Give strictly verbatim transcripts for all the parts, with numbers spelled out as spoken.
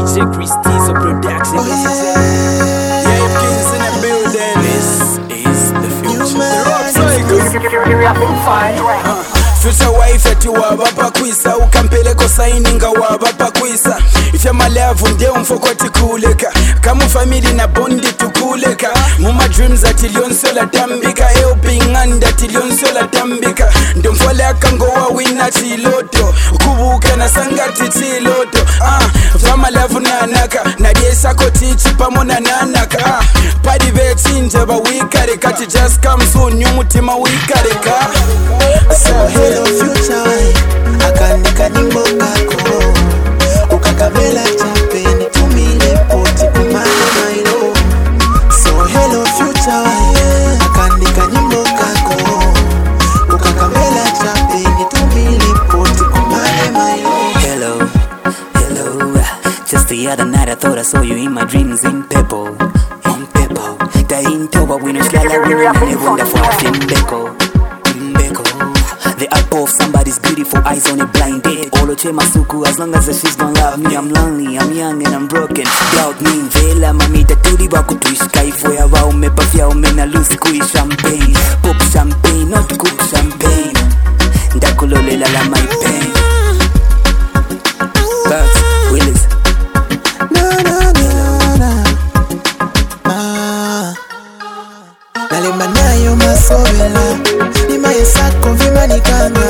J. Christie's a production. Oh, yeah. Yeah, Kings in the building. This is the future. Uh, future wife ati wabapa kwisa ukampeleko saininga wabapa kwisa ifya malevu ndio mfokoti kuleka kama family na bondi tukuleka muma dreams ati lyonsola tambika eopinganda ati lyonsola tambika ndo mfole akangowa wina chiloto kubuka na sangati chiloto ah fya malevu nanaka na diesako tichi pamona nanaka ah padi vechinja ba wikareka ti just come soon nyumutima wikareka. So hello future wife, akanika nimbo kako ukakabela champagne tumile poti kumana mailo. So hello future wife, akanika nimbo kako ukakabela champagne tumile poti kumana mailo. Hello, hello. Just the other night I thought I saw you in my dreams in purple, in purple. The into we no slala we no never wonderful in beko, beko. The apple of somebody's beautiful eyes on a blind date. Olo chema suku, as long as she's gonna love me. I'm lonely, I'm young and I'm broken. Doubt me, vela mamita turi waku tuishka ifo ya wa umepafia umena lusi kui champagne. Pop champagne, not cook champagne. Ndakulolela la my pain. Bugs, Willis. Na na na na. Ah. Nalemba nayo masobela ni maesako vimanikanga.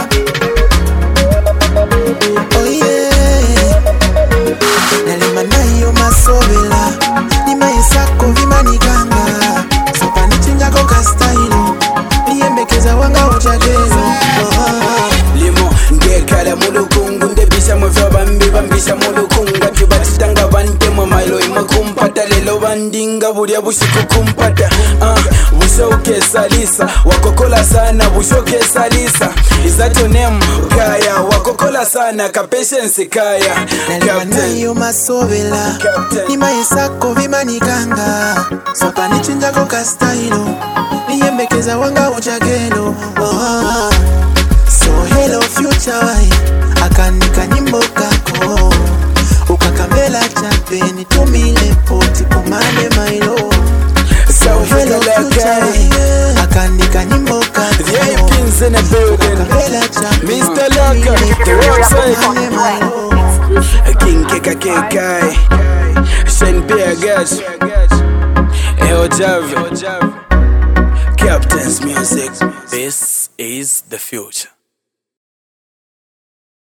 Oh yeah. Nalemba nayo masobela ni maesako vimanikanga. Sopa nichinja koka stylo niyembekeza wanga uchagelo. Oh. Limo ngekala mulukungu ndebisha muvya bambi bambisha mulukungu ati batitanga bante mwamailo imwe kumpata lelo bandinga bulya bushiku kumpata uh, bushoke salisa wakokola sana bushoke salisa is that your name kaya wakokola sana ka patience kaya Nalemanayo masobela ni maesako vimanikanga. Sopa nichinja koka stylo niyembekeza wanga uchagelo. Oh. So hello future wife, akanika nyimbo kako ukakambela champagne tumile poti kumane mailo. So hello future wife, akanika nyimbo kako yeah, Kings in the building. ukakambela champagne Mister Laka, the website kumane mailo. King Keka Kekai Shen Piagash Eo Javi Captain's music. This is the future.